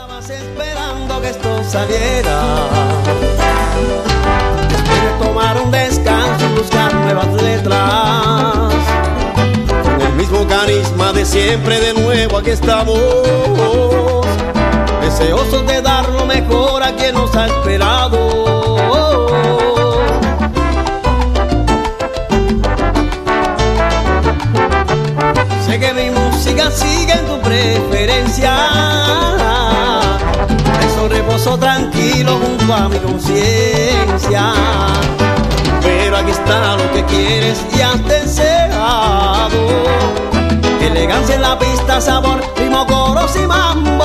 Estabas esperando que esto saliera, después de tomar un descanso y buscar nuevas letras, con el mismo carisma de siempre, de nuevo aquí estamos, deseosos de dar lo mejor a quien nos ha esperado. Sé que mi música sigue en tu preferencia, eso reposo tranquilo junto a mi conciencia. Pero aquí está lo que quieres y has deseado: elegancia en la pista, sabor, ritmo, coros y mambo.